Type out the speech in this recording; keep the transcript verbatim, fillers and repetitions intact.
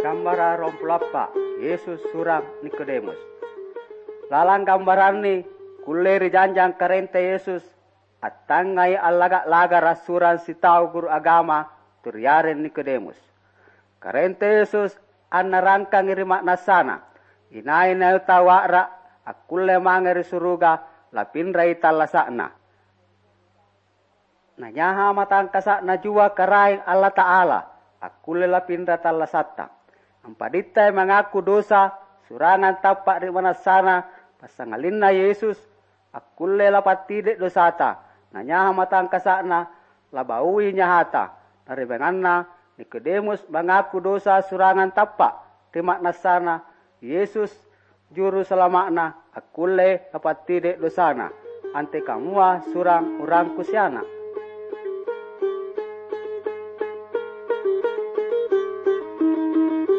Gambara rompulappa Yesus surang Nikodemus. Lalang gambaran ni kuleri janjang karente Yesus atangai alaga laga rasuran si tau guru agama turiaren Nikodemus. Karente Yesus anarangka ngirimak nasana inai na tawara akulle mangeri suruga lapindrai talasakna. Nanyaha matang kasak na jua karaing Allah Ta'ala akulle lapindra talasata. Ampadita mengaku dosa surangan tapak di mana sana pasangalinna Yesus akulle lapatide dosata. Nanyaha matang kasakna labaui nyahata. Naribenganna Nikodemus mengaku dosa surangan tapak di makna sana Yesus juru selamakna akulle lapatide dosana. Ante kamua surang urang kusiana.